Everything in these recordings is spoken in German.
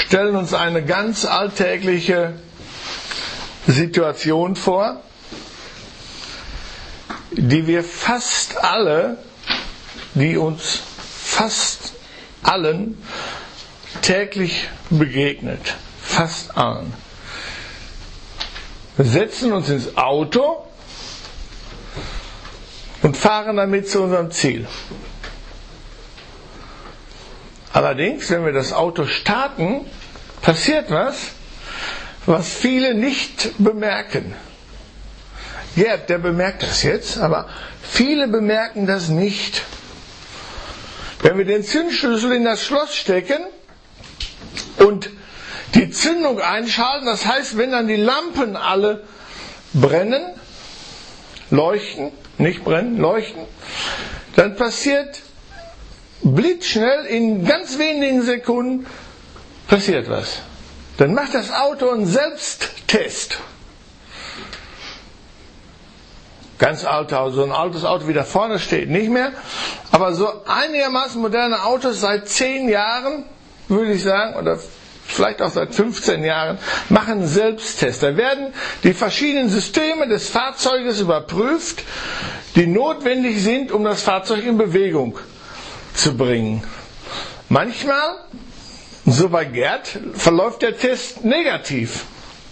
stellen uns eine ganz alltägliche Situation vor, die uns fast allen täglich begegnet. Fast allen. Wir setzen uns ins Auto und fahren damit zu unserem Ziel. Allerdings, wenn wir das Auto starten, passiert was viele nicht bemerken. Gerd, der bemerkt das jetzt, aber viele bemerken das nicht. Wenn wir den Zündschlüssel in das Schloss stecken und die Zündung einschalten, das heißt, wenn dann die Lampen alle brennen, leuchten, nicht brennen, leuchten, dann passiert blitzschnell, in ganz wenigen Sekunden, passiert was. Dann macht das Auto einen Selbsttest. Ganz alte Auto, so ein altes Auto wie da vorne steht nicht mehr, aber so einigermaßen moderne Autos seit 10 Jahren, würde ich sagen, oder vielleicht auch seit 15 Jahren, machen einen Selbsttest. Da werden die verschiedenen Systeme des Fahrzeuges überprüft, die notwendig sind, um das Fahrzeug in Bewegung zu bringen. Manchmal, so bei Gerd, verläuft der Test negativ.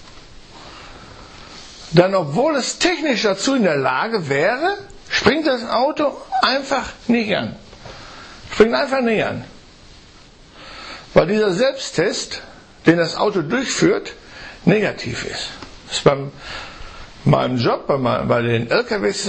Dann, obwohl es technisch dazu in der Lage wäre, springt das Auto einfach nicht an. Springt einfach nicht an. Weil dieser Selbsttest, den das Auto durchführt, negativ ist. Das ist bei meinem Job, bei den LKWs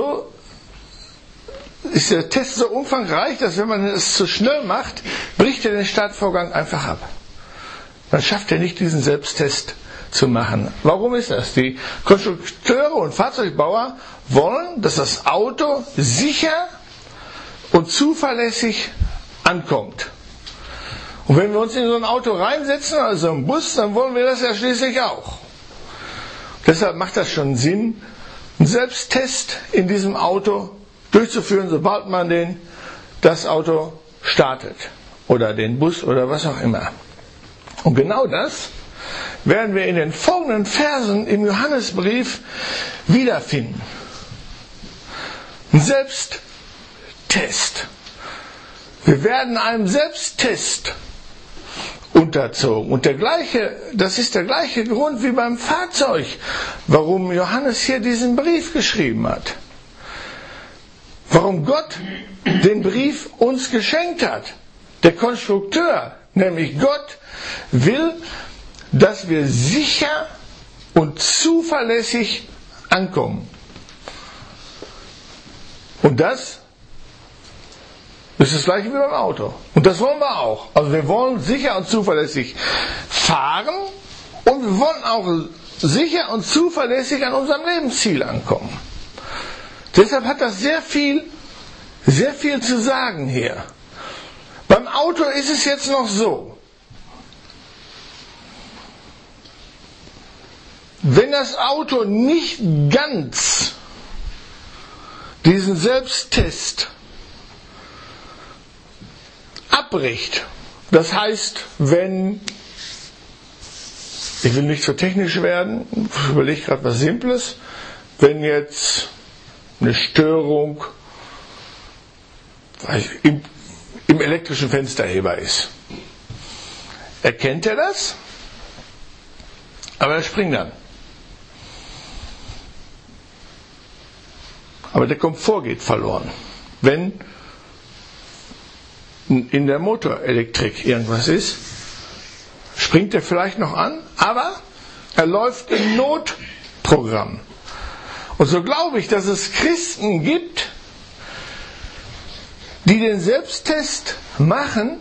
ist der Test so umfangreich, dass wenn man es zu schnell macht, bricht er den Startvorgang einfach ab. Dann schafft er nicht, diesen Selbsttest zu machen. Warum ist das? Die Konstrukteure und Fahrzeugbauer wollen, dass das Auto sicher und zuverlässig ankommt. Und wenn wir uns in so ein Auto reinsetzen, also einen Bus, dann wollen wir das ja schließlich auch. Deshalb macht das schon Sinn, einen Selbsttest in diesem Auto durchzuführen, sobald man das Auto startet. Oder den Bus oder was auch immer. Und genau das werden wir in den folgenden Versen im Johannesbrief wiederfinden. Ein Selbsttest. Wir werden einem Selbsttest unterzogen. Und das ist der gleiche Grund wie beim Fahrzeug, warum Johannes hier diesen Brief geschrieben hat. Warum Gott den Brief uns geschenkt hat. Der Konstrukteur, nämlich Gott, will, dass wir sicher und zuverlässig ankommen. Und das ist das gleiche wie beim Auto. Und das wollen wir auch. Also wir wollen sicher und zuverlässig fahren und wir wollen auch sicher und zuverlässig an unserem Lebensziel ankommen. Deshalb hat das sehr viel zu sagen hier. Beim Auto ist es jetzt noch so. Wenn das Auto nicht ganz diesen Selbsttest abbricht, das heißt, wenn, ich will nicht so technisch werden, ich überlege gerade was Simples, wenn jetzt eine Störung im elektrischen Fensterheber ist, erkennt er das, aber er springt dann. Aber der Komfort geht verloren. Wenn in der Motorelektrik irgendwas ist, springt er vielleicht noch an, aber er läuft im Notprogramm. Und so glaube ich, dass es Christen gibt, die den Selbsttest machen,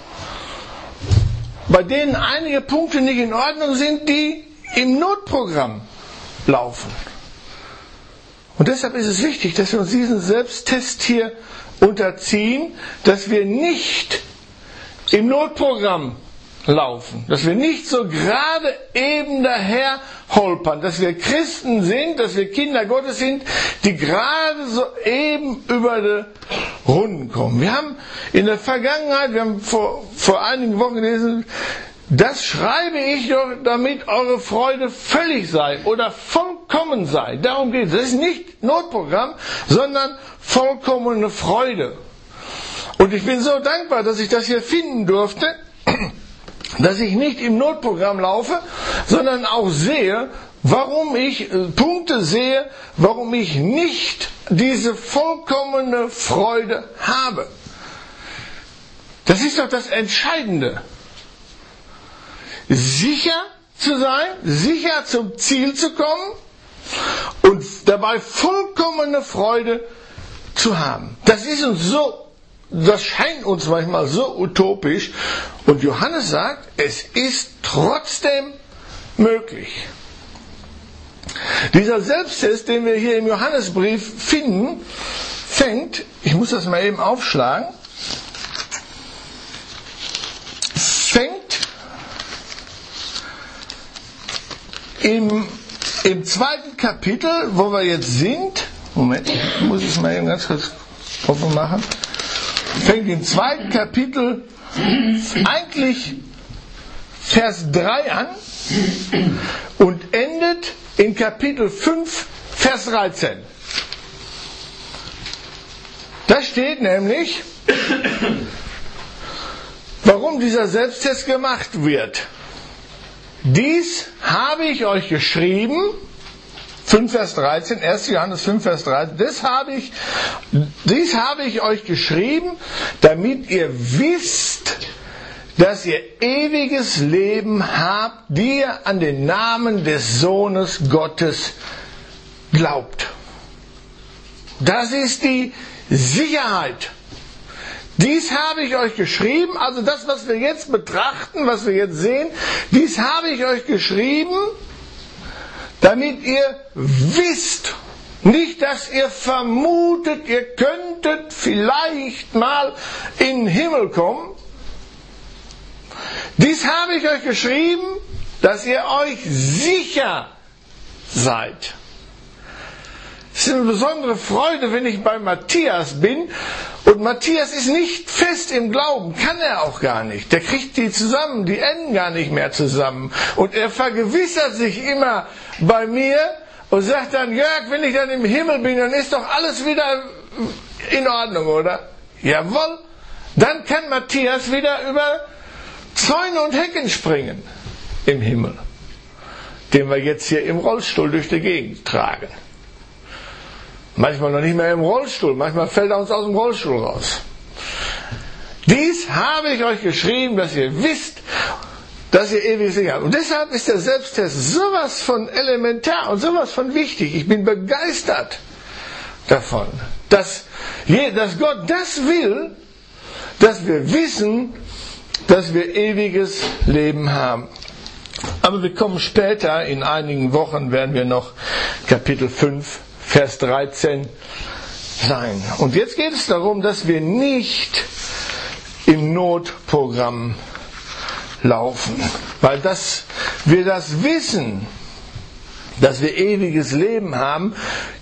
bei denen einige Punkte nicht in Ordnung sind, die im Notprogramm laufen. Und deshalb ist es wichtig, dass wir uns diesen Selbsttest hier unterziehen, dass wir nicht im Notprogramm laufen, dass wir nicht so gerade eben daher holpern, dass wir Christen sind, dass wir Kinder Gottes sind, die gerade so eben über die Runden kommen. Wir haben in der Vergangenheit, wir haben vor einigen Wochen gelesen, Das schreibe ich doch, damit eure Freude völlig sei oder vollkommen sei. Darum geht es. Das ist nicht Notprogramm, sondern vollkommene Freude. Und ich bin so dankbar, dass ich das hier finden durfte, dass ich nicht im Notprogramm laufe, sondern auch sehe, warum ich Punkte sehe, warum ich nicht diese vollkommene Freude habe. Das ist doch das Entscheidende. Sicher zu sein, sicher zum Ziel zu kommen und dabei vollkommene Freude zu haben. Das ist uns so, das scheint uns manchmal so utopisch. Und Johannes sagt, es ist trotzdem möglich. Dieser Selbsttest, den wir hier im Johannesbrief finden, ich muss das mal eben aufschlagen, fängt im 2. Kapitel, wo wir jetzt sind, Moment, ich muss es mal eben ganz kurz offen machen, fängt im 2. Kapitel eigentlich Vers 3 an und endet in Kapitel 5, Vers 13. Da steht nämlich, warum dieser Selbsttest gemacht wird. Dies habe ich euch geschrieben, 5 Vers 13, 1. Johannes 5 Vers 13, dies habe ich euch geschrieben, damit ihr wisst, dass ihr ewiges Leben habt, die ihr an den Namen des Sohnes Gottes glaubt. Das ist die Sicherheit. Dies habe ich euch geschrieben, also das, was wir jetzt betrachten, was wir jetzt sehen, dies habe ich euch geschrieben, damit ihr wisst, nicht, dass ihr vermutet, ihr könntet vielleicht mal in den Himmel kommen. Dies habe ich euch geschrieben, dass ihr euch sicher seid. Es ist eine besondere Freude, wenn ich bei Matthias bin. Und Matthias ist nicht fest im Glauben, kann er auch gar nicht. Der kriegt die zusammen, die enden gar nicht mehr zusammen. Und er vergewissert sich immer bei mir und sagt dann, Jörg, wenn ich dann im Himmel bin, dann ist doch alles wieder in Ordnung, oder? Jawohl. Dann kann Matthias wieder über Zäune und Hecken springen im Himmel, den wir jetzt hier im Rollstuhl durch die Gegend tragen. Manchmal noch nicht mehr im Rollstuhl, manchmal fällt er uns aus dem Rollstuhl raus. Dies habe ich euch geschrieben, dass ihr wisst, dass ihr ewiges Leben habt. Und deshalb ist der Selbsttest sowas von elementar und sowas von wichtig. Ich bin begeistert davon, dass Gott das will, dass wir wissen, dass wir ewiges Leben haben. Aber wir kommen später, in einigen Wochen werden wir noch Kapitel 5, Vers 13 sein. Und jetzt geht es darum, dass wir nicht im Notprogramm laufen. Weil wir das wissen, dass wir ewiges Leben haben,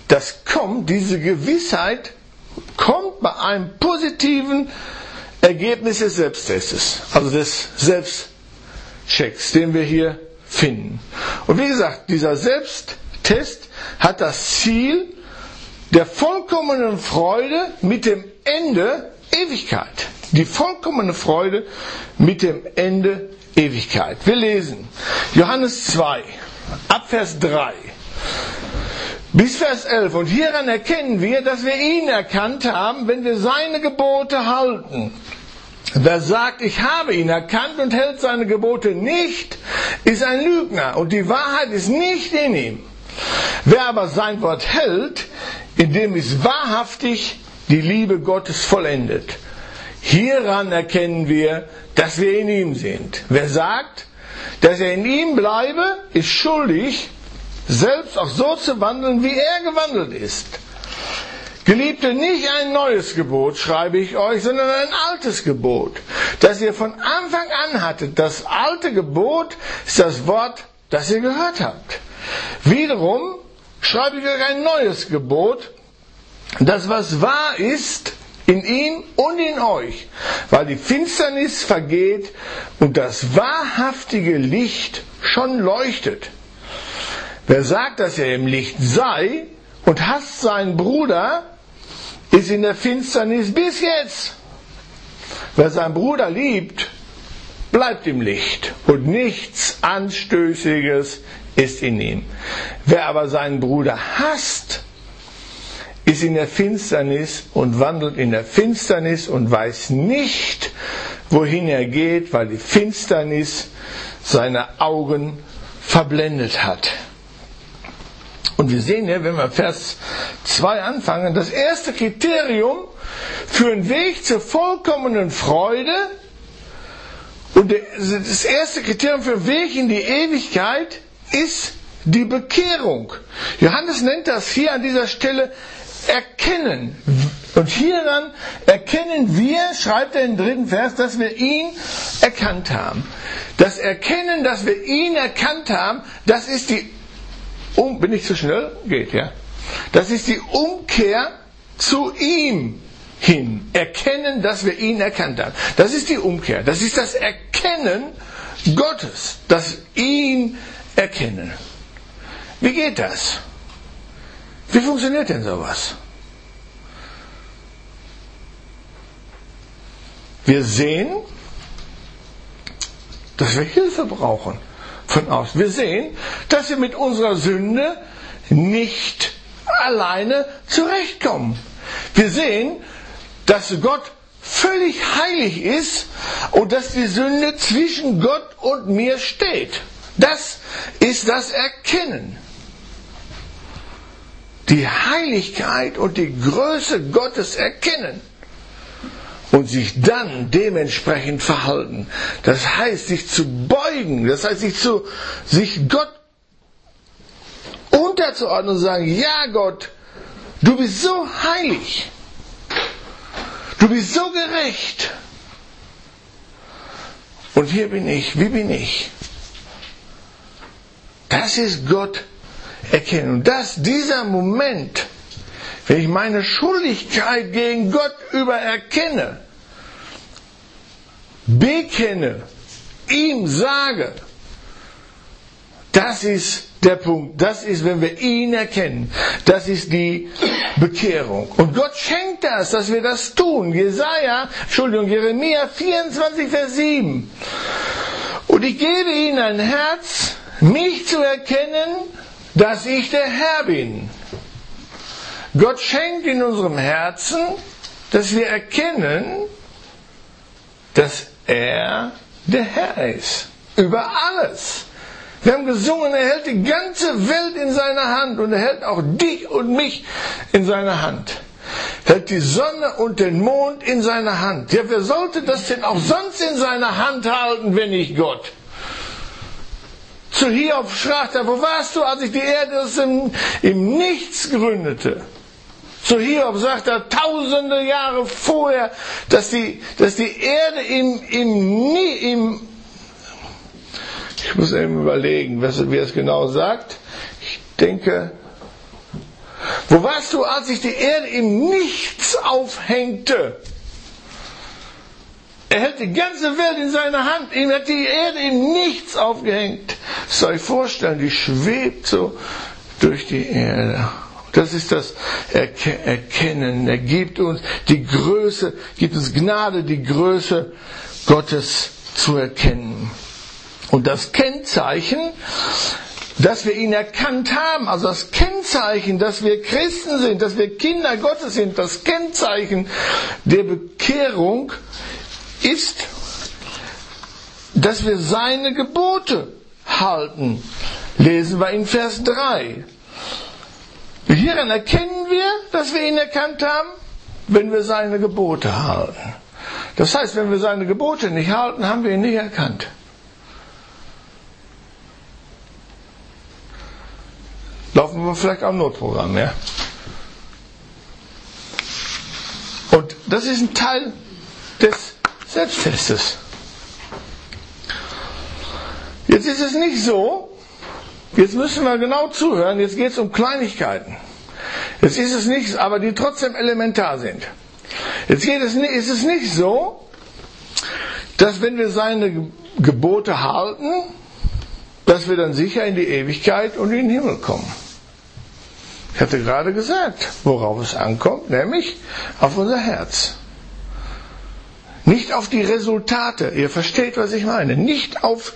diese Gewissheit kommt bei einem positiven Ergebnis des Selbsttestes, also des Selbstchecks, den wir hier finden. Und wie gesagt, dieser Selbsttest hat das Ziel der vollkommenen Freude mit dem Ende Ewigkeit. Die vollkommene Freude mit dem Ende Ewigkeit. Wir lesen Johannes 2, ab Vers 3 bis Vers 11. Und hieran erkennen wir, dass wir ihn erkannt haben, wenn wir seine Gebote halten. Wer sagt, ich habe ihn erkannt und hält seine Gebote nicht, ist ein Lügner und die Wahrheit ist nicht in ihm. Wer aber sein Wort hält, in dem ist wahrhaftig die Liebe Gottes vollendet. Hieran erkennen wir, dass wir in ihm sind. Wer sagt, dass er in ihm bleibe, ist schuldig, selbst auch so zu wandeln, wie er gewandelt ist. Geliebte, nicht ein neues Gebot schreibe ich euch, sondern ein altes Gebot, das ihr von Anfang an hattet. Das alte Gebot ist das Wort, das ihr gehört habt. Wiederum schreibe ich euch ein neues Gebot, das was wahr ist in ihm und in euch, weil die Finsternis vergeht und das wahrhaftige Licht schon leuchtet. Wer sagt, dass er im Licht sei und hasst seinen Bruder, ist in der Finsternis bis jetzt. Wer seinen Bruder liebt, bleibt im Licht und nichts Anstößiges ist in ihm. Wer aber seinen Bruder hasst, ist in der Finsternis und wandelt in der Finsternis und weiß nicht, wohin er geht, weil die Finsternis seine Augen verblendet hat. Und wir sehen hier, wenn wir Vers 2 anfangen, das erste Kriterium für einen Weg zur vollkommenen Freude und das erste Kriterium für den Weg in die Ewigkeit ist die Bekehrung. Johannes nennt das hier an dieser Stelle Erkennen. Und hieran erkennen wir, schreibt er im 3. Vers, dass wir ihn erkannt haben. Das Erkennen, dass wir ihn erkannt haben, das ist die bin ich zu schnell? Geht, ja. Das ist die Umkehr zu ihm hin. Erkennen, dass wir ihn erkannt haben. Das ist die Umkehr. Das ist das Erkennen Gottes. Das ihn erkennen. Wie geht das? Wie funktioniert denn sowas? Wir sehen, dass wir Hilfe brauchen von außen. Wir sehen, dass wir mit unserer Sünde nicht alleine zurechtkommen. Wir sehen, dass Gott völlig heilig ist und dass die Sünde zwischen Gott und mir steht. Das ist das Erkennen. Die Heiligkeit und die Größe Gottes erkennen. Und sich dann dementsprechend verhalten. Das heißt, sich zu beugen, das heißt, sich Gott unterzuordnen und zu sagen, ja Gott, du bist so heilig, du bist so gerecht. Und hier bin ich, wie bin ich? Das ist Gott erkennen. Und dieser Moment, wenn ich meine Schuldigkeit gegen Gott erkenne, bekenne, ihm sage, das ist der Punkt. Das ist, wenn wir ihn erkennen. Das ist die Bekehrung. Und Gott schenkt das, dass wir das tun. Jeremia 24, Vers 7. Und ich gebe ihnen ein Herz, mich zu erkennen, dass ich der Herr bin. Gott schenkt in unserem Herzen, dass wir erkennen, dass er der Herr ist. Über alles. Wir haben gesungen, er hält die ganze Welt in seiner Hand und er hält auch dich und mich in seiner Hand. Er hält die Sonne und den Mond in seiner Hand. Ja, wer sollte das denn auch sonst in seiner Hand halten, wenn nicht Gott? Zu Hiob sprach er, wo warst du, als ich die Erde im Nichts gründete? Zu Hiob sagt er tausende Jahre vorher, dass die Erde ich muss eben überlegen, wie er es genau sagt. Ich denke, wo warst du, als ich die Erde im Nichts aufhängte? Er hält die ganze Welt in seiner Hand. Ihm hat die Erde im Nichts aufgehängt. Das soll ich vorstellen, die schwebt so durch die Erde. Das ist das Erkennen. Er gibt uns die Größe, gibt uns Gnade, die Größe Gottes zu erkennen. Und das Kennzeichen, dass wir ihn erkannt haben, also das Kennzeichen, dass wir Christen sind, dass wir Kinder Gottes sind, das Kennzeichen der Bekehrung ist, dass wir seine Gebote halten. Lesen wir in Vers 3. Hieran erkennen wir, dass wir ihn erkannt haben, wenn wir seine Gebote halten. Das heißt, wenn wir seine Gebote nicht halten, haben wir ihn nicht erkannt. Laufen wir vielleicht auch im Notprogramm, ja? Und das ist ein Teil des Selbsttestes. Jetzt ist es nicht so, jetzt müssen wir genau zuhören, jetzt geht es um Kleinigkeiten. Jetzt ist es nicht, aber die trotzdem elementar sind. Jetzt ist es nicht so, dass wenn wir seine Gebote halten, dass wir dann sicher in die Ewigkeit und in den Himmel kommen. Ich hatte gerade gesagt, worauf es ankommt, nämlich auf unser Herz. Nicht auf die Resultate, ihr versteht, was ich meine, nicht auf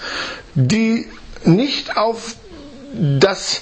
das,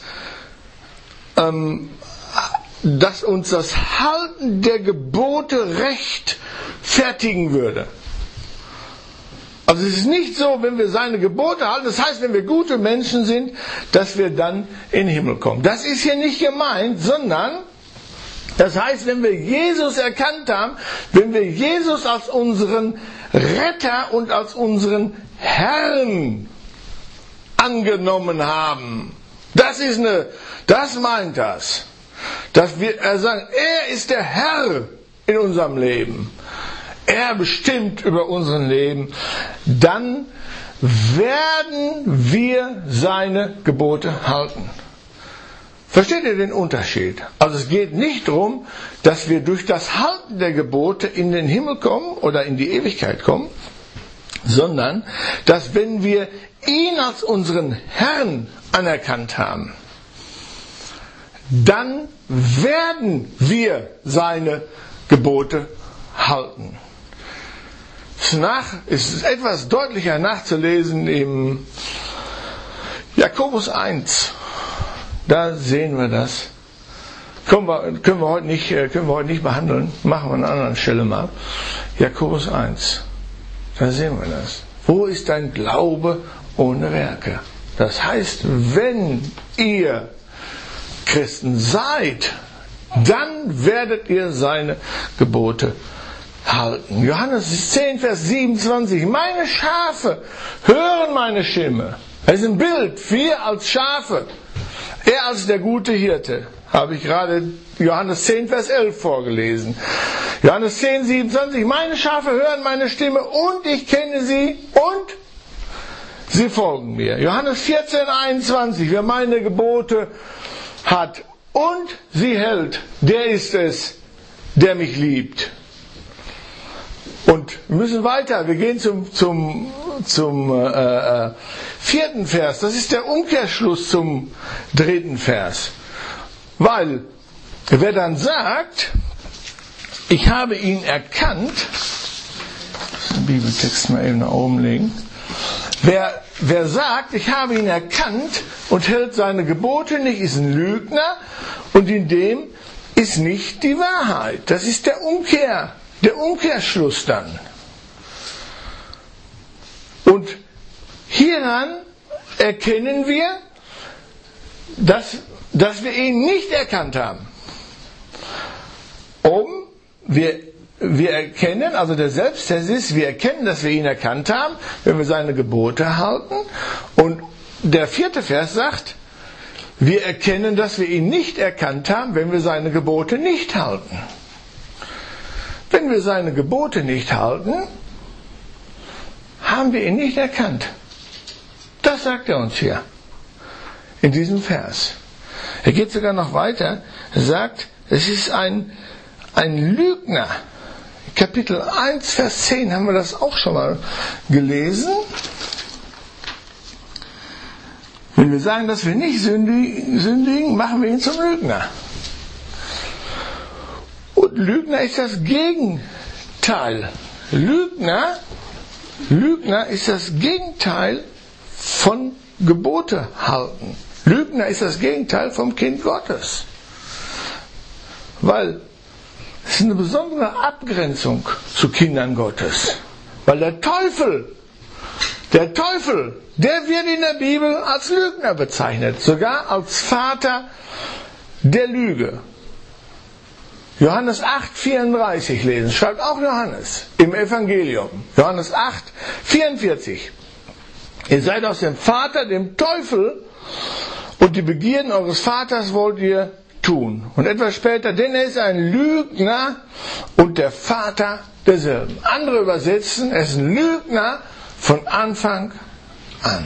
dass uns das Halten der Gebote rechtfertigen würde. Also es ist nicht so, wenn wir seine Gebote halten, das heißt, wenn wir gute Menschen sind, dass wir dann in den Himmel kommen. Das ist hier nicht gemeint, sondern das heißt, wenn wir Jesus erkannt haben, wenn wir Jesus als unseren Retter und als unseren Herrn angenommen haben. Das meint das. Dass wir sagen, er ist der Herr in unserem Leben. Er bestimmt über unser Leben. Dann werden wir seine Gebote halten. Versteht ihr den Unterschied? Also es geht nicht darum, dass wir durch das Halten der Gebote in den Himmel kommen oder in die Ewigkeit kommen, sondern dass wenn wir ihn als unseren Herrn anerkannt haben, dann werden wir seine Gebote halten. Es ist etwas deutlicher nachzulesen im Jakobus 1. Da sehen wir das. Können wir heute nicht behandeln. Machen wir an einer anderen Stelle mal. Jakobus 1. Da sehen wir das. Wo ist dein Glaube ohne Werke? Das heißt, wenn ihr Christen seid, dann werdet ihr seine Gebote halten. Johannes 10, Vers 27. Meine Schafe hören meine Stimme. Das ist ein Bild. Wir als Schafe. Er als der gute Hirte. Habe ich gerade Johannes 10, Vers 11 vorgelesen. Johannes 10, 27. Meine Schafe hören meine Stimme und ich kenne sie und sie folgen mir. Johannes 14, 21. Wer meine Gebote hat und sie hält, der ist es, der mich liebt. Und wir müssen weiter. Wir gehen zum 4. Vers. Das ist der Umkehrschluss zum 3. Vers. Weil, wer dann sagt, ich habe ihn erkannt, ich muss den Bibeltext mal eben nach oben legen. Wer sagt, ich habe ihn erkannt und hält seine Gebote nicht, ist ein Lügner und in dem ist nicht die Wahrheit. Das ist der Umkehrschluss dann. Und hieran erkennen wir, dass wir ihn nicht erkannt haben. Wir erkennen, also der Selbsttest ist, wir erkennen, dass wir ihn erkannt haben, wenn wir seine Gebote halten. Und der 4. Vers sagt, wir erkennen, dass wir ihn nicht erkannt haben, wenn wir seine Gebote nicht halten. Wenn wir seine Gebote nicht halten, haben wir ihn nicht erkannt. Das sagt er uns hier, in diesem Vers. Er geht sogar noch weiter, er sagt, es ist ein Lügner. Kapitel 1, Vers 10 haben wir das auch schon mal gelesen. Wenn wir sagen, dass wir nicht sündigen, machen wir ihn zum Lügner. Und Lügner ist das Gegenteil. Lügner ist das Gegenteil von Gebote halten. Lügner ist das Gegenteil vom Kind Gottes. Weil es ist eine besondere Abgrenzung zu Kindern Gottes. Weil der Teufel, der wird in der Bibel als Lügner bezeichnet. Sogar als Vater der Lüge. Johannes 8, 34 lesen, schreibt auch Johannes im Evangelium. Johannes 8, 44. Ihr seid aus dem Vater, dem Teufel, und die Begierden eures Vaters wollt ihr tun. Und etwas später, denn er ist ein Lügner und der Vater derselben. Andere übersetzen, er ist ein Lügner von Anfang an.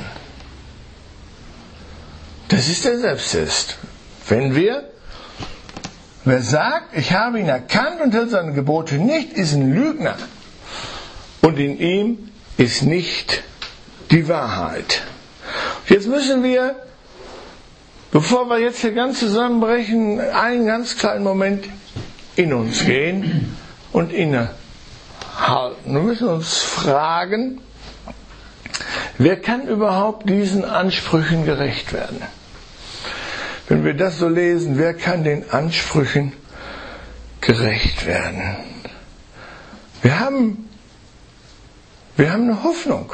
Das ist der Selbsttest. Wenn wir wer sagt, ich habe ihn erkannt und hält seine Gebote nicht, ist ein Lügner. Und in ihm ist nicht die Wahrheit. Jetzt müssen wir, bevor wir jetzt hier ganz zusammenbrechen, einen ganz kleinen Moment in uns gehen und innehalten. Wir müssen uns fragen, wer kann überhaupt diesen Ansprüchen gerecht werden? Wenn wir das so lesen, wer kann den Ansprüchen gerecht werden? Wir haben eine Hoffnung.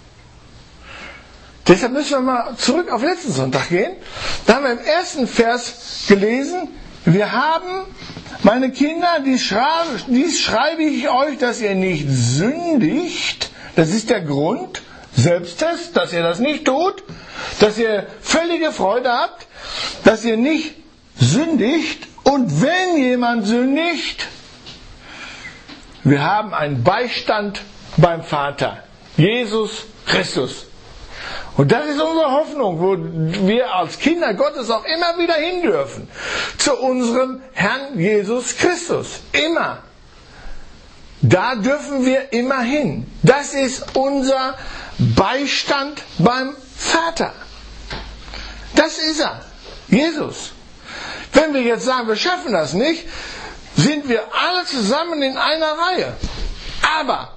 Deshalb müssen wir mal zurück auf letzten Sonntag gehen. Da haben wir im ersten Vers gelesen, wir haben, meine Kinder, dies schreibe ich euch, dass ihr nicht sündigt. Das ist der Grund, Selbsttest, dass ihr das nicht tut, dass ihr völlige Freude habt, dass ihr nicht sündigt. Und wenn jemand sündigt, wir haben einen Beistand beim Vater, Jesus Christus. Und das ist unsere Hoffnung, wo wir als Kinder Gottes auch immer wieder hin dürfen. Zu unserem Herrn Jesus Christus. Immer. Da dürfen wir immer hin. Das ist unser Beistand beim Vater. Das ist er. Jesus. Wenn wir jetzt sagen, wir schaffen das nicht, sind wir alle zusammen in einer Reihe. Aber,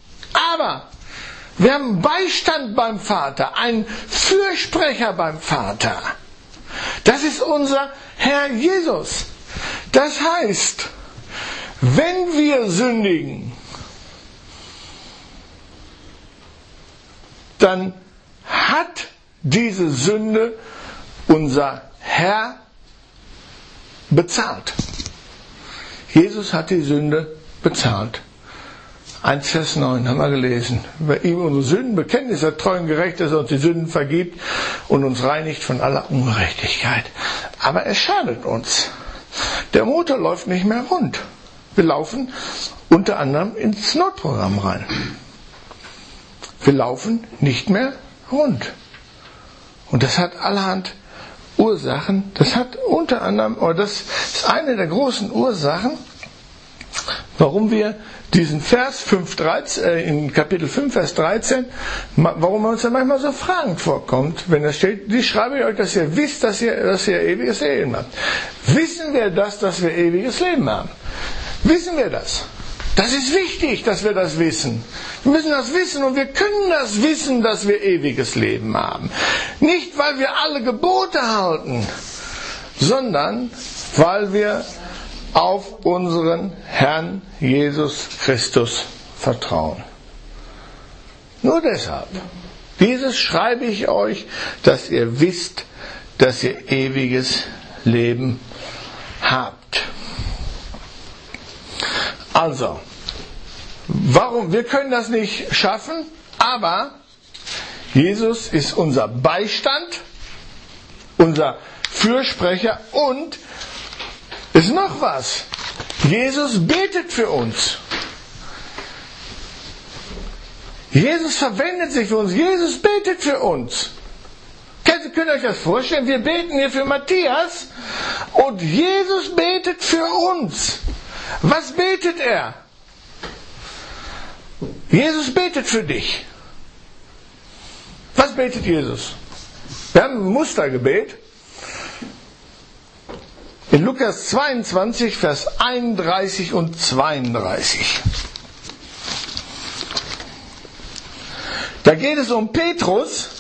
wir haben Beistand beim Vater, einen Fürsprecher beim Vater. Das ist unser Herr Jesus. Das heißt, wenn wir sündigen, dann hat diese Sünde unser Herr bezahlt. Jesus hat die Sünde bezahlt. 1 Vers 9 haben wir gelesen. Wer ihm unsere Sünden bekennt, ist er treu und gerecht, dass er uns die Sünden vergibt und uns reinigt von aller Ungerechtigkeit. Aber es schadet uns. Der Motor läuft nicht mehr rund. Wir laufen unter anderem ins Notprogramm rein. Wir laufen nicht mehr rund. Und das hat allerhand Ursachen. Das hat unter anderem, oder das ist eine der großen Ursachen, warum wir diesen Vers 5,13, in Kapitel 5, Vers 13, warum er uns ja manchmal so fragend vorkommt, wenn da steht, die schreibe ich euch, dass ihr wisst, dass ihr ewiges Leben habt. Wissen wir das, dass wir ewiges Leben haben? Wissen wir das? Das ist wichtig, dass wir das wissen. Wir müssen das wissen und wir können das wissen, dass wir ewiges Leben haben. Nicht, weil wir alle Gebote halten, sondern weil wir auf unseren Herrn Jesus Christus vertrauen. Nur deshalb. Dieses schreibe ich euch, dass ihr wisst, dass ihr ewiges Leben habt. Also, warum? Wir können das nicht schaffen, aber Jesus ist unser Beistand, unser Fürsprecher und ist noch was. Jesus betet für uns. Jesus verwendet sich für uns. Jesus betet für uns. Könnt ihr euch das vorstellen? Wir beten hier für Matthias und Jesus betet für uns. Was betet er? Jesus betet für dich. Was betet Jesus? Wir haben ein Mustergebet. In Lukas 22, Vers 31 und 32. Da geht es um Petrus.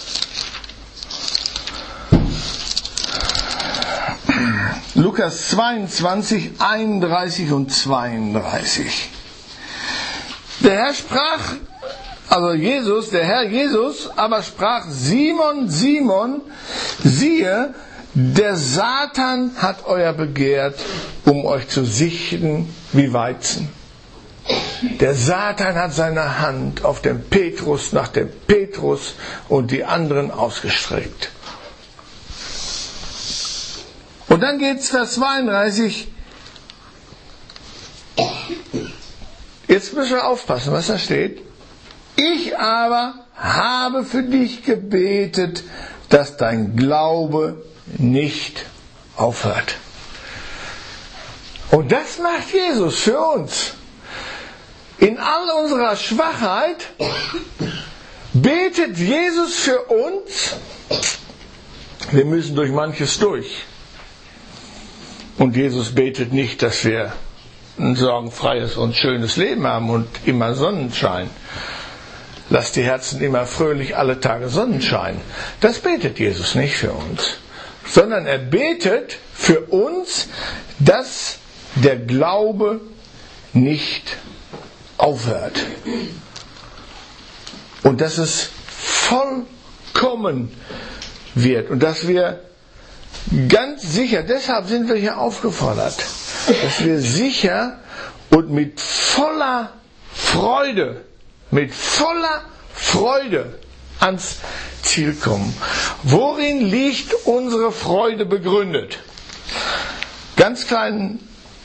Lukas 22, 31 und 32. Der Herr sprach, also Jesus, der Herr Jesus, aber sprach, Simon, Simon, siehe, der Satan hat euer begehrt, um euch zu sichten wie Weizen. Der Satan hat seine Hand auf den Petrus, nach dem Petrus und die anderen ausgestreckt. Und dann geht es Vers 32. Jetzt müssen wir aufpassen, was da steht. Ich aber habe für dich gebetet, dass dein Glaube nicht aufhört. Und das macht Jesus für uns. In all unserer Schwachheit betet Jesus für uns. Wir müssen durch manches durch. Und Jesus betet nicht, dass wir ein sorgenfreies und schönes Leben haben und immer Sonnenschein. Lasst die Herzen immer fröhlich alle Tage Sonnenschein. Das betet Jesus nicht für uns. Sondern er betet für uns, dass der Glaube nicht aufhört. Und dass es vollkommen wird. Und dass wir ganz sicher, deshalb sind wir hier aufgefordert, dass wir sicher und mit voller Freude ans Ziel kommen. Worin liegt unsere Freude begründet? Ganz kleinen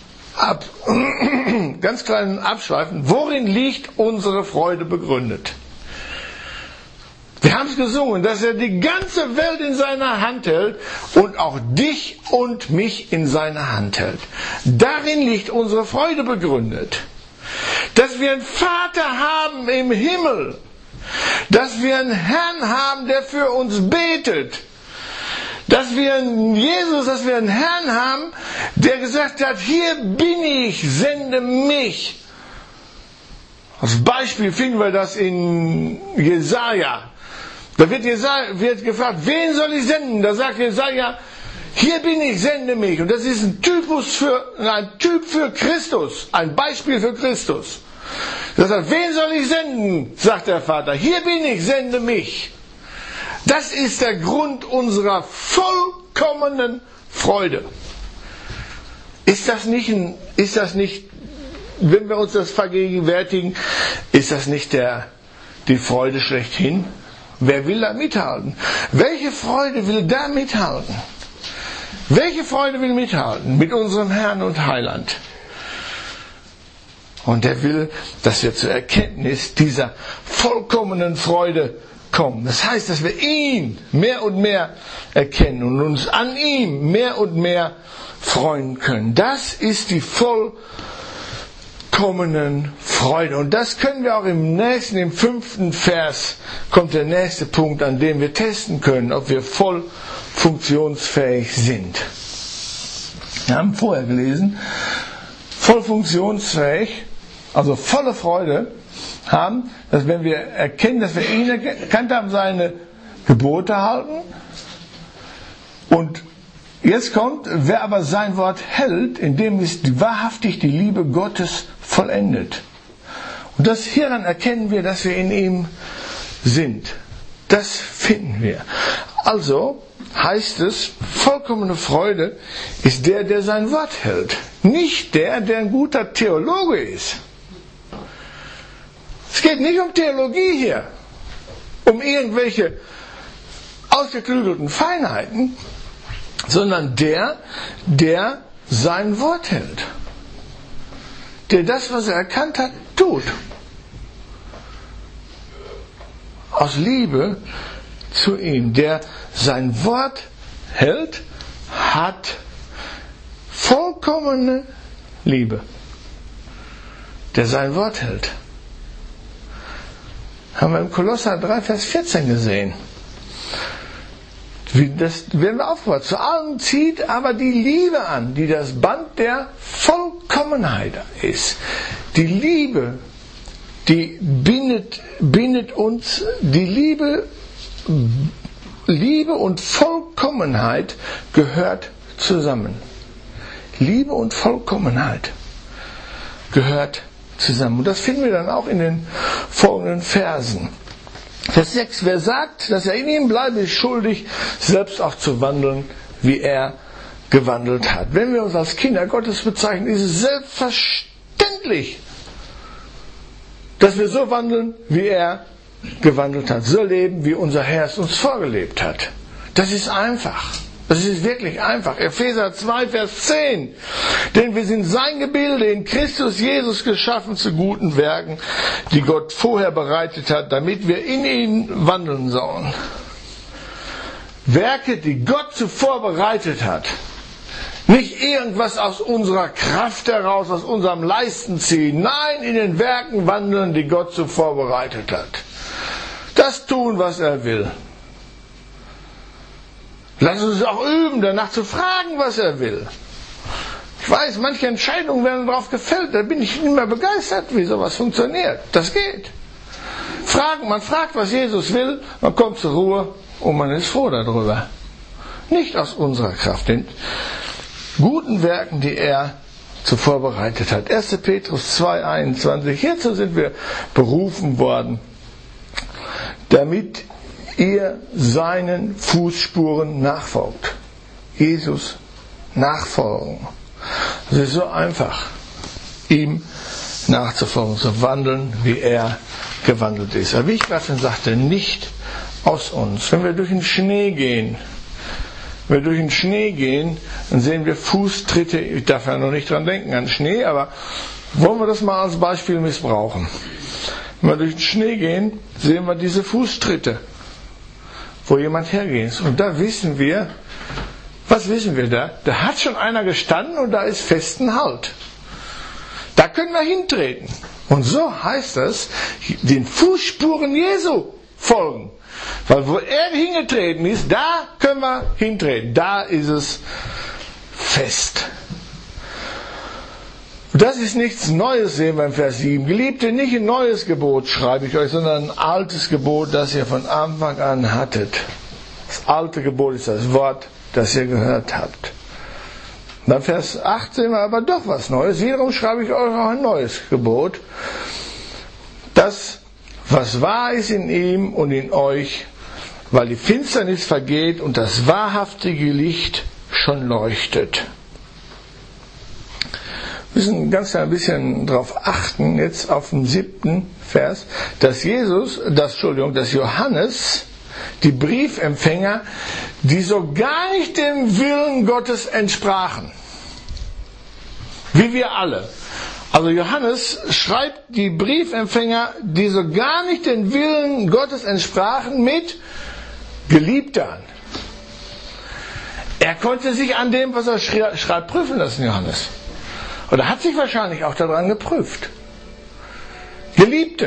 Abschweifen. Worin liegt unsere Freude begründet? Wir haben es gesungen, dass er die ganze Welt in seiner Hand hält und auch dich und mich in seiner Hand hält. Darin liegt unsere Freude begründet. Dass wir einen Vater haben im Himmel. Dass wir einen Herrn haben, der für uns betet. Dass wir einen Herrn haben, der gesagt hat, hier bin ich, sende mich. Als Beispiel finden wir das in Jesaja. Da wird gefragt, wen soll ich senden? Da sagt Jesaja, hier bin ich, sende mich. Und das ist ein Typ für Christus, ein Beispiel für Christus. Er sagt, wen soll ich senden? Sagt der Vater, hier bin ich, sende mich. Das ist der Grund unserer vollkommenen Freude. Ist das nicht, wenn wir uns das vergegenwärtigen, ist das nicht die Freude schlechthin? Wer will da mithalten? Welche Freude will da mithalten? Welche Freude will mithalten mit unserem Herrn und Heiland? Und er will, dass wir zur Erkenntnis dieser vollkommenen Freude kommen. Das heißt, dass wir ihn mehr und mehr erkennen und uns an ihm mehr und mehr freuen können. Das ist die vollkommenen Freude. Und das können wir auch im 5. Vers, kommt der nächste Punkt, an dem wir testen können, ob wir voll funktionsfähig sind. Wir haben vorher gelesen, voll funktionsfähig, also volle Freude haben, dass wenn wir erkennen, dass wir ihn erkannt haben, seine Gebote halten. Und jetzt kommt, wer aber sein Wort hält, in dem ist wahrhaftig die Liebe Gottes vollendet. Und hieran erkennen wir, dass wir in ihm sind. Das finden wir. Also heißt es, vollkommene Freude ist der sein Wort hält. Nicht der ein guter Theologe ist. Es geht nicht um Theologie hier, um irgendwelche ausgeklügelten Feinheiten, sondern der sein Wort hält. Der das, was er erkannt hat, tut. Aus Liebe zu ihm. Der sein Wort hält, hat vollkommene Liebe. Der sein Wort hält. Haben wir im Kolosser 3, Vers 14 gesehen. Das werden wir aufgebaut. Zu allem zieht aber die Liebe an, die das Band der Vollkommenheit ist. Die Liebe, die bindet uns, die Liebe und Vollkommenheit gehört zusammen. Liebe und Vollkommenheit gehört zusammen. Und das finden wir dann auch in den folgenden Versen. Vers 6. Wer sagt, dass er in ihm bleibe, ist schuldig, selbst auch zu wandeln, wie er gewandelt hat. Wenn wir uns als Kinder Gottes bezeichnen, ist es selbstverständlich, dass wir so wandeln, wie er gewandelt hat. So leben, wie unser Herr es uns vorgelebt hat. Das ist einfach. Das ist wirklich einfach. Epheser 2, Vers 10. Denn wir sind sein Gebilde in Christus Jesus geschaffen zu guten Werken, die Gott vorher bereitet hat, damit wir in ihnen wandeln sollen. Werke, die Gott zuvor bereitet hat, Nicht irgendwas aus unserer Kraft heraus, aus unserem Leisten ziehen. Nein, in den Werken wandeln, die Gott so vorbereitet hat. Das tun, was er will. Lass uns auch üben, danach zu fragen, was er will. Ich weiß, manche Entscheidungen werden darauf gefällt, da bin ich nicht mehr begeistert, wie sowas funktioniert. Das geht. Man fragt, was Jesus will, man kommt zur Ruhe und man ist froh darüber. Nicht aus unserer Kraft, den guten Werken, die er zuvor bereitet hat. 1. Petrus 2,21. Hierzu sind wir berufen worden, damit ihr seinen Fußspuren nachfolgt. Jesus nachfolgen. Es ist so einfach, ihm nachzufolgen, zu wandeln, wie er gewandelt ist. Aber wie ich gerade schon sagte, nicht aus uns. Wenn wir durch den Schnee gehen, dann sehen wir Fußtritte. Ich darf ja noch nicht dran denken an Schnee, aber wollen wir das mal als Beispiel missbrauchen. Wenn wir durch den Schnee gehen, sehen wir diese Fußtritte, wo jemand hergeht. Und da wissen wir, was wissen wir da? Da hat schon einer gestanden und da ist festen Halt. Da können wir hintreten. Und so heißt das, den Fußspuren Jesu folgen. Weil wo er hingetreten ist, da können wir hintreten. Da ist es fest. Und das ist nichts Neues, sehen wir im Vers 7. Geliebte, nicht ein neues Gebot schreibe ich euch, sondern ein altes Gebot, das ihr von Anfang an hattet. Das alte Gebot ist das Wort, das ihr gehört habt. Und dann Vers 8 sehen wir aber doch was Neues. Wiederum schreibe ich euch auch ein neues Gebot. Das, was wahr ist in ihm und in euch, weil die Finsternis vergeht und das wahrhaftige Licht schon leuchtet. Wir müssen ganz ein bisschen darauf achten, jetzt auf dem 7. Vers, dass Johannes, die Briefempfänger, die so gar nicht dem Willen Gottes entsprachen. Wie wir alle. Also Johannes schreibt die Briefempfänger, die so gar nicht dem Willen Gottes entsprachen, mit Geliebter an. Er konnte sich an dem, was er schreibt, prüfen lassen, Johannes. Oder hat sich wahrscheinlich auch daran geprüft. Geliebte.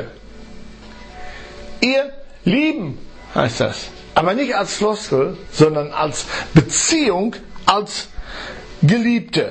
Ihr Lieben heißt das. Aber nicht als Floskel, sondern als Beziehung, als Geliebte.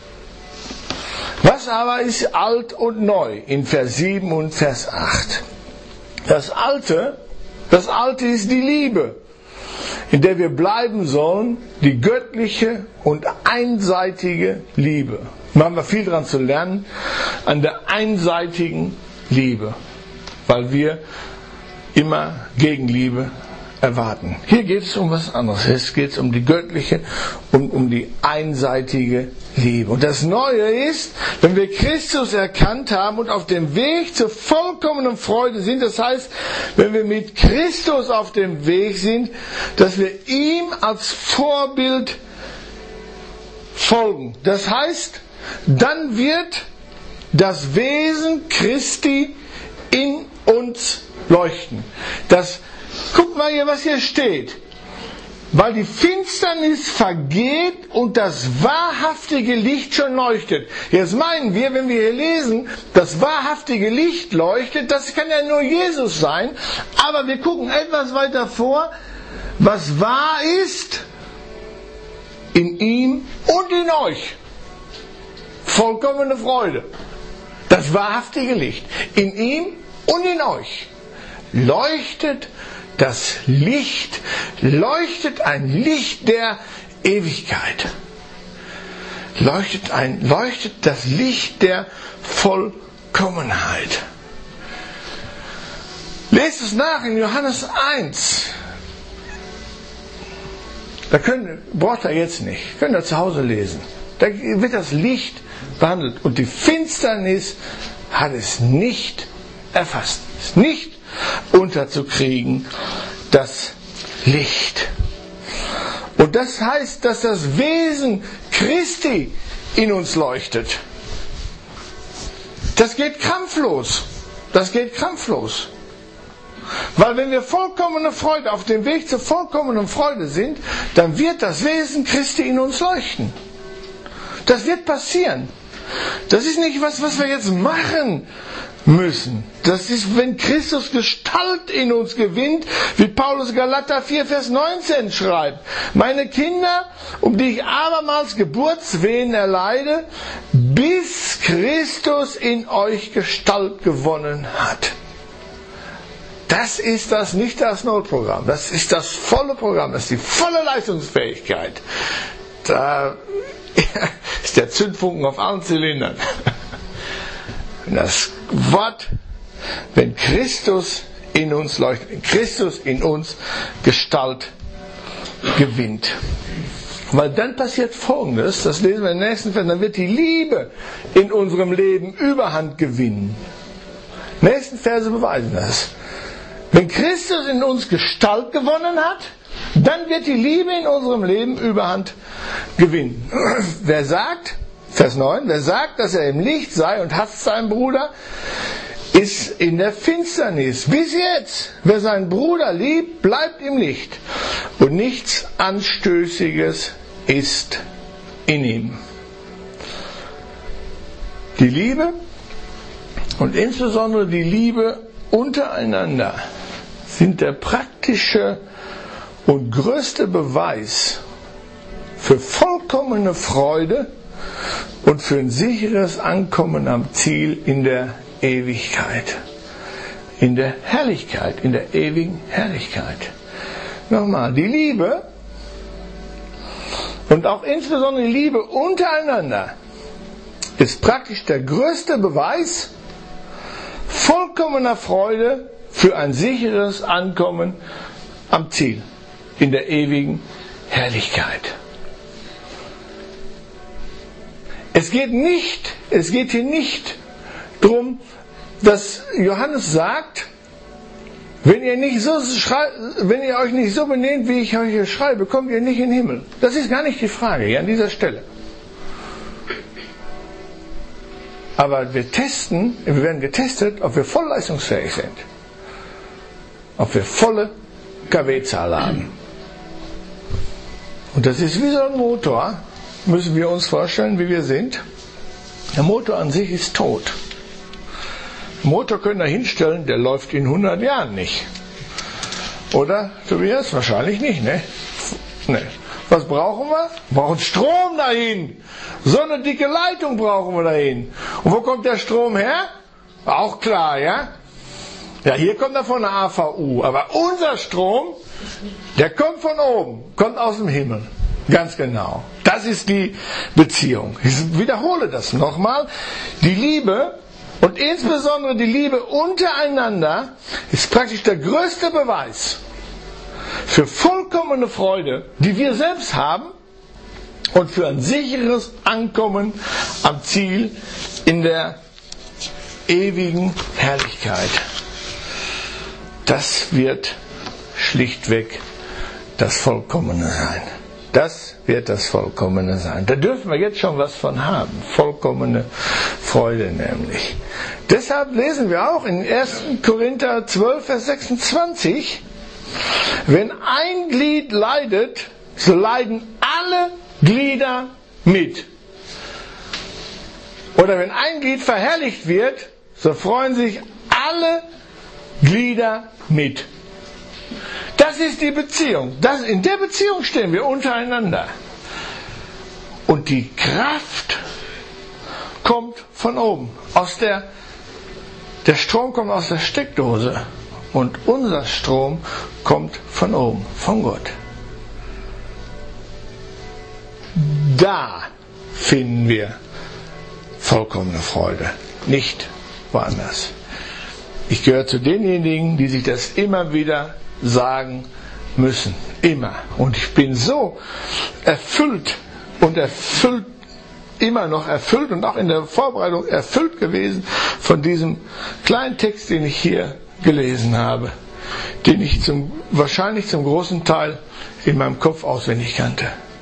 Was aber ist alt und neu in Vers 7 und Vers 8? Das Alte ist die Liebe, in der wir bleiben sollen, die göttliche und einseitige Liebe. Da haben wir viel dran zu lernen, an der einseitigen Liebe, weil wir immer Gegenliebe erwarten. Hier geht es um was anderes. Es geht um die göttliche und um die einseitige Liebe. Und das Neue ist, wenn wir Christus erkannt haben und auf dem Weg zur vollkommenen Freude sind, das heißt, wenn wir mit Christus auf dem Weg sind, dass wir ihm als Vorbild folgen. Das heißt, dann wird das Wesen Christi in uns leuchten. Guck mal hier, was hier steht. Weil die Finsternis vergeht und das wahrhaftige Licht schon leuchtet. Jetzt meinen wir, wenn wir hier lesen, das wahrhaftige Licht leuchtet, das kann ja nur Jesus sein. Aber wir gucken etwas weiter vor, was wahr ist in ihm und in euch. Vollkommene Freude. Das wahrhaftige Licht. In ihm und in euch leuchtet das Licht, leuchtet ein Licht der Ewigkeit. Leuchtet das Licht der Vollkommenheit. Lest es nach in Johannes 1. Braucht ihr jetzt nicht. Könnt ihr zu Hause lesen. Da wird das Licht behandelt. Und die Finsternis hat es nicht erfasst. Ist nicht unterzukriegen, das Licht. Und das heißt, dass das Wesen Christi in uns leuchtet. Das geht krampflos. Weil wenn wir vollkommene Freude auf dem Weg zur vollkommenen Freude sind, dann wird das Wesen Christi in uns leuchten. Das wird passieren. Das ist nicht was wir jetzt machen müssen. Das ist, wenn Christus Gestalt in uns gewinnt, wie Paulus Galater 4, Vers 19 schreibt. Meine Kinder, um die ich abermals Geburtswehen erleide, bis Christus in euch Gestalt gewonnen hat. Das ist das, nicht das Notprogramm. Das ist das volle Programm. Das ist die volle Leistungsfähigkeit. Da ist der Zündfunken auf allen Zylindern. Das Wort, wenn Christus in uns leuchtet, wenn Christus in uns Gestalt gewinnt. Weil dann passiert Folgendes, das lesen wir im nächsten Vers, dann wird die Liebe in unserem Leben Überhand gewinnen. Die nächsten Verse beweisen das. Wenn Christus in uns Gestalt gewonnen hat, dann wird die Liebe in unserem Leben Überhand gewinnen. Wer sagt, Vers 9, wer sagt, dass er im Licht sei und hasst seinen Bruder, ist in der Finsternis. Bis jetzt, wer seinen Bruder liebt, bleibt im Licht. Und nichts Anstößiges ist in ihm. Die Liebe und insbesondere die Liebe untereinander sind der praktische und größte Beweis für vollkommene Freude und für ein sicheres Ankommen am Ziel in der Ewigkeit. In der Herrlichkeit, in der ewigen Herrlichkeit. Nochmal, die Liebe und auch insbesondere die Liebe untereinander ist praktisch der größte Beweis vollkommener Freude für ein sicheres Ankommen am Ziel in der ewigen Herrlichkeit. Es geht hier nicht darum, dass Johannes sagt, wenn ihr euch nicht so benehmt, wie ich euch hier schreibe, kommt ihr nicht in den Himmel. Das ist gar nicht die Frage hier an dieser Stelle. Aber wir werden getestet, ob wir voll leistungsfähig sind. Ob wir volle kW-Zahl haben. Und das ist wie so ein Motor, müssen wir uns vorstellen, wie wir sind. Der Motor an sich ist tot. Den Motor können wir hinstellen, der läuft in 100 Jahren nicht. Oder, Tobias? Wahrscheinlich nicht, ne? Ne. Was brauchen wir? Wir brauchen Strom dahin. So eine dicke Leitung brauchen wir dahin. Und wo kommt der Strom her? Auch klar, ja? Ja, hier kommt er von der AVU. Aber unser Strom, der kommt von oben, kommt aus dem Himmel. Ganz genau. Das ist die Beziehung. Ich wiederhole das nochmal. Die Liebe und insbesondere die Liebe untereinander ist praktisch der größte Beweis für vollkommene Freude, die wir selbst haben und für ein sicheres Ankommen am Ziel in der ewigen Herrlichkeit. Das wird schlichtweg das Vollkommene sein. Das wird das Vollkommene sein. Da dürfen wir jetzt schon was von haben. Vollkommene Freude nämlich. Deshalb lesen wir auch in 1. Korinther 12, Vers 26, wenn ein Glied leidet, so leiden alle Glieder mit. Oder wenn ein Glied verherrlicht wird, so freuen sich alle Glieder mit. Das ist die Beziehung. In der Beziehung stehen wir untereinander. Und die Kraft kommt von oben. Der Strom kommt aus der Steckdose. Und unser Strom kommt von oben, von Gott. Da finden wir vollkommene Freude. Nicht woanders. Ich gehöre zu denjenigen, die sich das immer wieder sagen müssen. Immer. Und ich bin so erfüllt immer noch erfüllt und auch in der Vorbereitung erfüllt gewesen von diesem kleinen Text, den ich hier gelesen habe, den ich wahrscheinlich zum großen Teil in meinem Kopf auswendig kannte.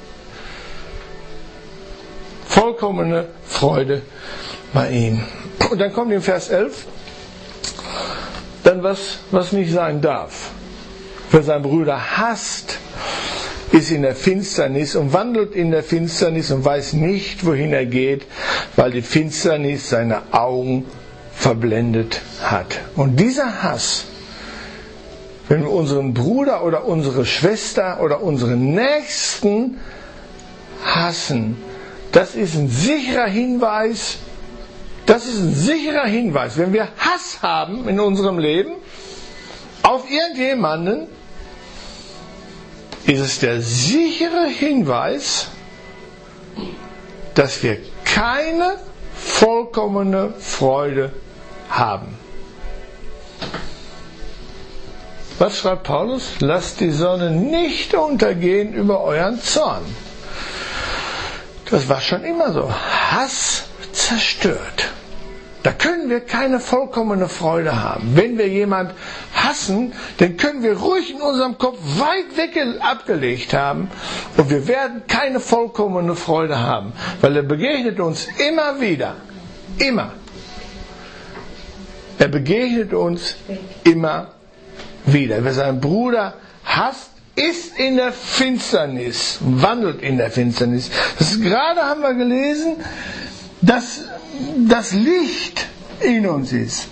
Vollkommene Freude bei ihm. Und dann kommt im Vers 11 dann was nicht sein darf. Wer seinen Bruder hasst, ist in der Finsternis und wandelt in der Finsternis und weiß nicht, wohin er geht, weil die Finsternis seine Augen verblendet hat. Und dieser Hass, wenn wir unseren Bruder oder unsere Schwester oder unseren Nächsten hassen, das ist ein sicherer Hinweis. Das ist ein sicherer Hinweis. Wenn wir Hass haben in unserem Leben auf irgendjemanden, ist es der sichere Hinweis, dass wir keine vollkommene Freude haben. Was schreibt Paulus? Lasst die Sonne nicht untergehen über euren Zorn. Das war schon immer so. Hass zerstört. Da können wir keine vollkommene Freude haben. Wenn wir jemand hassen, dann können wir ruhig in unserem Kopf weit weg abgelegt haben und wir werden keine vollkommene Freude haben, weil er begegnet uns immer wieder. Immer. Er begegnet uns immer wieder. Wer seinen Bruder hasst, ist in der Finsternis, wandelt in der Finsternis. Gerade haben wir gelesen, dass das Licht in uns ist.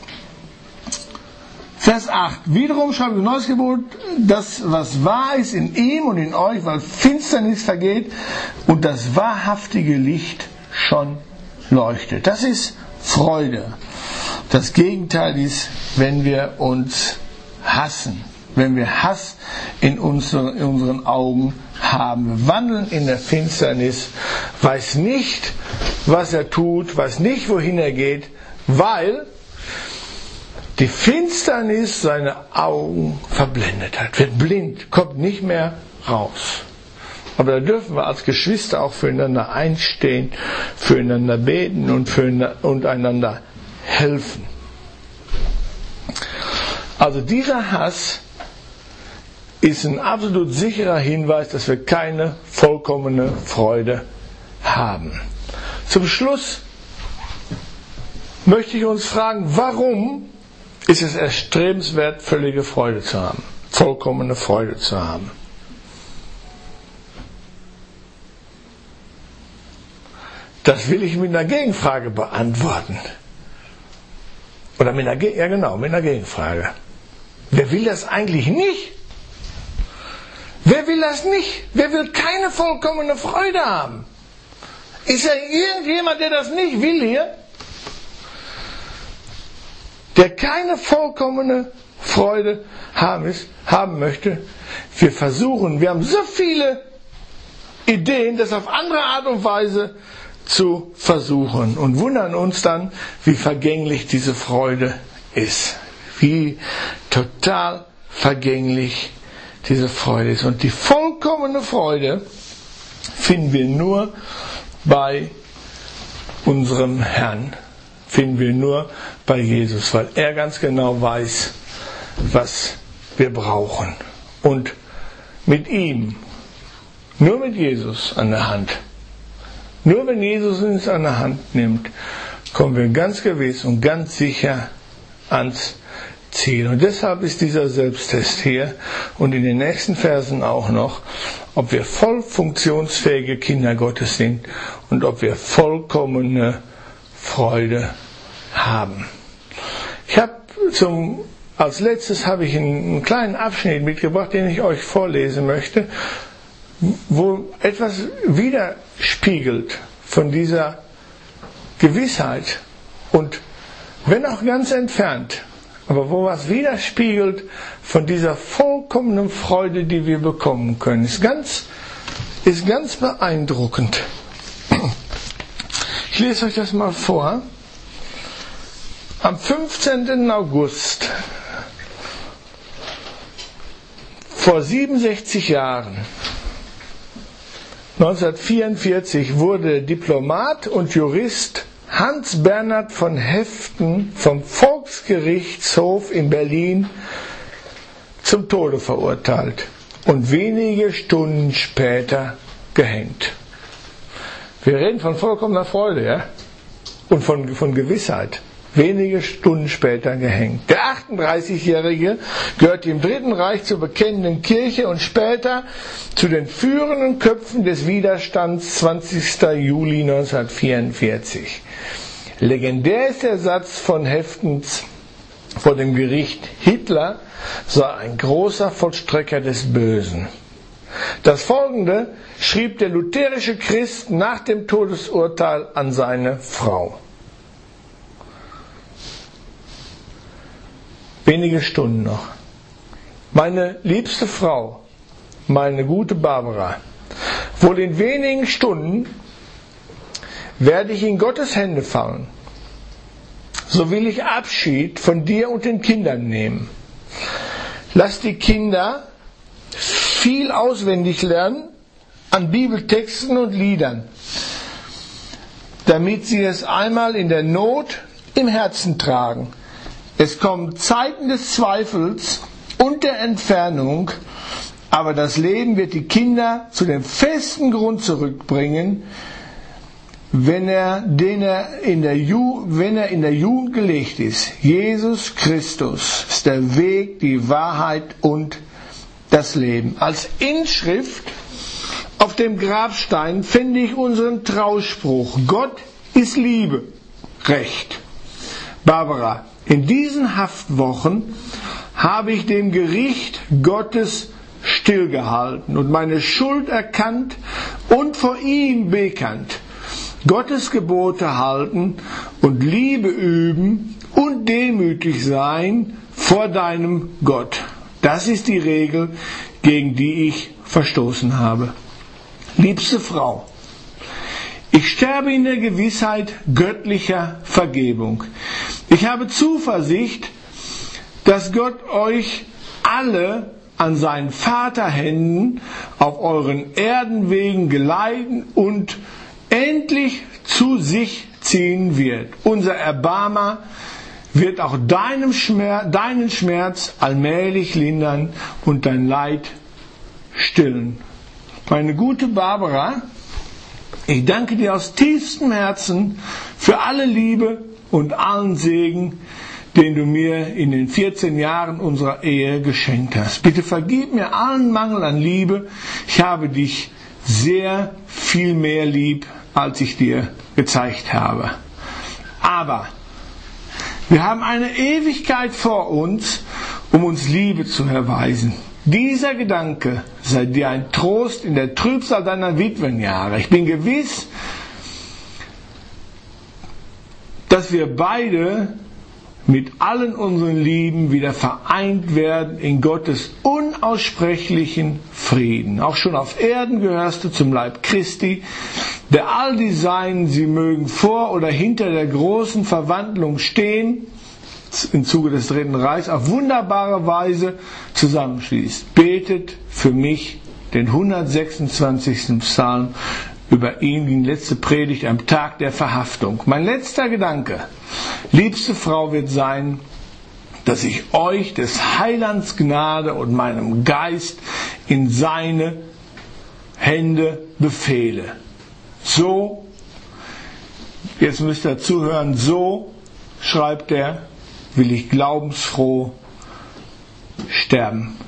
Vers 8. Wiederum schreibt ein neues Gebot, das, was wahr ist in ihm und in euch, weil Finsternis vergeht und das wahrhaftige Licht schon leuchtet. Das ist Freude. Das Gegenteil ist, wenn wir uns hassen. Wenn wir Hass in unseren Augen haben. Wir wandeln in der Finsternis, weiß nicht, was er tut, weiß nicht, wohin er geht, weil die Finsternis seine Augen verblendet hat. Wird blind, kommt nicht mehr raus. Aber da dürfen wir als Geschwister auch füreinander einstehen, füreinander beten und einander helfen. Also dieser Hass ist ein absolut sicherer Hinweis, dass wir keine vollkommene Freude haben. Zum Schluss möchte ich uns fragen, warum ist es erstrebenswert, völlige Freude zu haben, vollkommene Freude zu haben? Das will ich mit einer Gegenfrage beantworten. Oder mit einer Gegenfrage. Wer will das eigentlich nicht? Wer will das nicht? Wer will keine vollkommene Freude haben? Ist ja irgendjemand, der das nicht will hier? Der keine vollkommene Freude haben möchte? Wir haben so viele Ideen, das auf andere Art und Weise zu versuchen und wundern uns dann, wie vergänglich diese Freude ist. Wie total vergänglich diese Freude ist. Und die vollkommene Freude finden wir nur bei unserem Herrn. Finden wir nur bei Jesus, weil er ganz genau weiß, was wir brauchen. Und mit ihm, nur mit Jesus an der Hand, nur wenn Jesus uns an der Hand nimmt, kommen wir ganz gewiss und ganz sicher ans Ziel. Und deshalb ist dieser Selbsttest hier und in den nächsten Versen auch noch, ob wir voll funktionsfähige Kinder Gottes sind und ob wir vollkommene Freude haben. Als letztes habe ich einen kleinen Abschnitt mitgebracht, den ich euch vorlesen möchte, wo etwas widerspiegelt von dieser Gewissheit und wenn auch ganz entfernt, aber wo was widerspiegelt von dieser vollkommenen Freude, die wir bekommen können. Ist ganz beeindruckend. Ich lese euch das mal vor. Am 15. August vor 67 Jahren, 1944, wurde Diplomat und Jurist Hans Bernhard von Heften vom Volksgerichtshof in Berlin zum Tode verurteilt und wenige Stunden später gehängt. Wir reden von vollkommener Freude, ja? Und von Gewissheit. wenige Stunden später gehängt. Der 38-Jährige gehört im Dritten Reich zur bekennenden Kirche und später zu den führenden Köpfen des Widerstands 20. Juli 1944. Legendär ist der Satz von Heftens vor dem Gericht: Hitler sei ein großer Vollstrecker des Bösen. Das Folgende schrieb der lutherische Christ nach dem Todesurteil an seine Frau. Wenige Stunden noch. Meine liebste Frau, meine gute Barbara, wohl in wenigen Stunden werde ich in Gottes Hände fallen. So will ich Abschied von dir und den Kindern nehmen. Lass die Kinder viel auswendig lernen an Bibeltexten und Liedern, damit sie es einmal in der Not im Herzen tragen. Es kommen Zeiten des Zweifels und der Entfernung, aber das Leben wird die Kinder zu dem festen Grund zurückbringen, wenn er in der Jugend gelegt ist. Jesus Christus ist der Weg, die Wahrheit und das Leben. Als Inschrift auf dem Grabstein finde ich unseren Trauspruch: Gott ist Liebe, Recht. Barbara, in diesen Haftwochen habe ich dem Gericht Gottes stillgehalten und meine Schuld erkannt und vor ihm bekannt. Gottes Gebote halten und Liebe üben und demütig sein vor deinem Gott. Das ist die Regel, gegen die ich verstoßen habe. Liebste Frau, ich sterbe in der Gewissheit göttlicher Vergebung. Ich habe Zuversicht, dass Gott euch alle an seinen Vaterhänden auf euren Erdenwegen geleiten und endlich zu sich ziehen wird. Unser Erbarmer wird auch deinen Schmerz allmählich lindern und dein Leid stillen. Meine gute Barbara, ich danke dir aus tiefstem Herzen für alle Liebe und allen Segen, den du mir in den 14 Jahren unserer Ehe geschenkt hast. Bitte vergib mir allen Mangel an Liebe. Ich habe dich sehr viel mehr lieb, als ich dir gezeigt habe. Aber wir haben eine Ewigkeit vor uns, um uns Liebe zu erweisen. Dieser Gedanke sei dir ein Trost in der Trübsal deiner Witwenjahre. Ich bin gewiss, dass wir beide mit allen unseren Lieben wieder vereint werden in Gottes unaussprechlichen Frieden. Auch schon auf Erden gehörst du zum Leib Christi, der all die Seinen, sie mögen vor oder hinter der großen Verwandlung stehen, im Zuge des Dritten Reichs, auf wunderbare Weise zusammenschließt. Betet für mich den 126. Psalm. Über ihn ging letzte Predigt am Tag der Verhaftung. Mein letzter Gedanke, liebste Frau, wird sein, dass ich euch des Heilands Gnade und meinem Geist in seine Hände befehle. So, jetzt müsst ihr zuhören, so, schreibt er, will ich glaubensfroh sterben.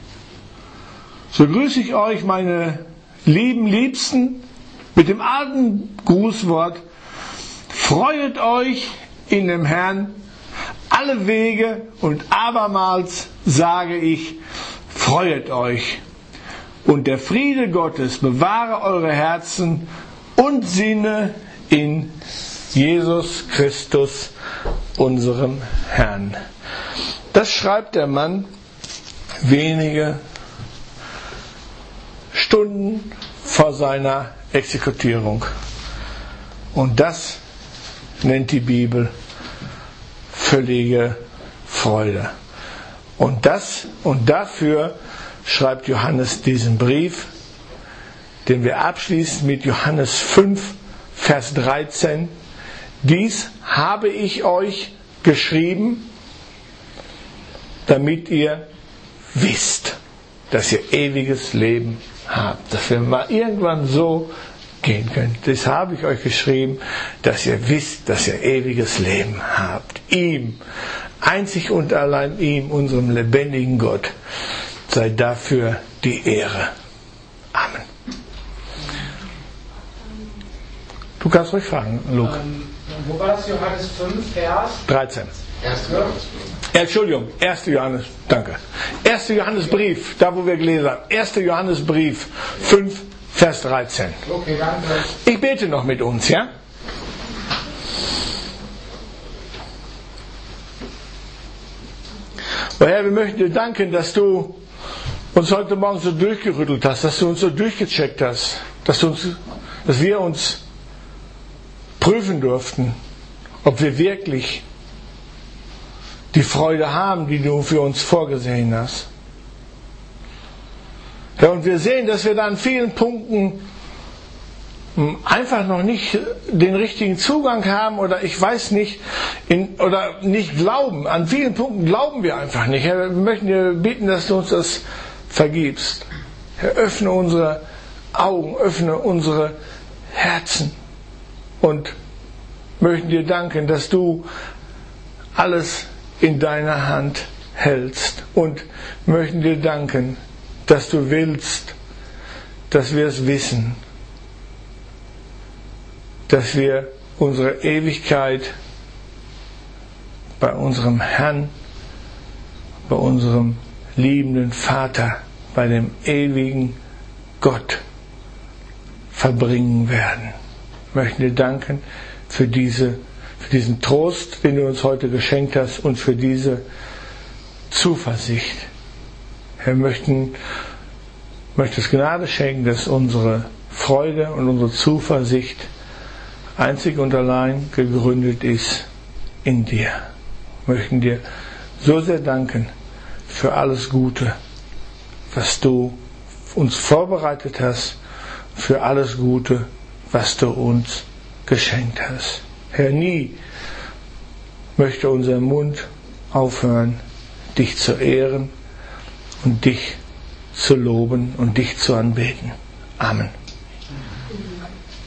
So grüße ich euch, meine lieben Liebsten, mit dem alten Grußwort: Freuet euch in dem Herrn alle Wege, und abermals sage ich, freuet euch. Und der Friede Gottes bewahre eure Herzen und Sinne in Jesus Christus, unserem Herrn. Das schreibt der Mann wenige Stunden vor seiner Exekutierung. Und das nennt die Bibel völlige Freude. Und dafür schreibt Johannes diesen Brief, den wir abschließen mit Johannes 5, Vers 13. Dies habe ich euch geschrieben, damit ihr wisst, dass ihr ewiges Leben habt. Dass wir mal irgendwann so gehen könnt. Das habe ich euch geschrieben, dass ihr wisst, dass ihr ewiges Leben habt. Ihm, einzig und allein ihm, unserem lebendigen Gott, sei dafür die Ehre. Amen. Du kannst ruhig fragen, Luke. Wo war das? Johannes 5, Vers 13. 1. Johannes. Entschuldigung, 1. Johannes, danke. 1. Johannesbrief, da wo wir gelesen haben. 1. Johannesbrief 5, Vers 13. Okay, danke. Ich bete noch mit uns, ja? Oh Herr, wir möchten dir danken, dass du uns heute Morgen so durchgerüttelt hast, dass du uns so durchgecheckt hast, dass wir uns prüfen durften, ob wir wirklich die Freude haben, die du für uns vorgesehen hast. Ja, und wir sehen, dass wir da an vielen Punkten einfach noch nicht den richtigen Zugang haben oder ich weiß nicht, oder nicht glauben. An vielen Punkten glauben wir einfach nicht. Herr, wir möchten dir bitten, dass du uns das vergibst. Herr, öffne unsere Augen, öffne unsere Herzen und möchten dir danken, dass du alles in deiner Hand hältst und möchten dir danken, dass du willst, dass wir es wissen, dass wir unsere Ewigkeit bei unserem Herrn, bei unserem liebenden Vater, bei dem ewigen Gott verbringen werden. Wir möchten dir danken für diesen Trost, den du uns heute geschenkt hast und für diese Zuversicht. Herr, möchtest Gnade schenken, dass unsere Freude und unsere Zuversicht einzig und allein gegründet ist in dir. Wir möchten dir so sehr danken für alles Gute, was du uns vorbereitet hast, für alles Gute, was du uns geschenkt hast. Herr, nie möchte unser Mund aufhören, dich zu ehren und dich zu loben und dich zu anbeten. Amen.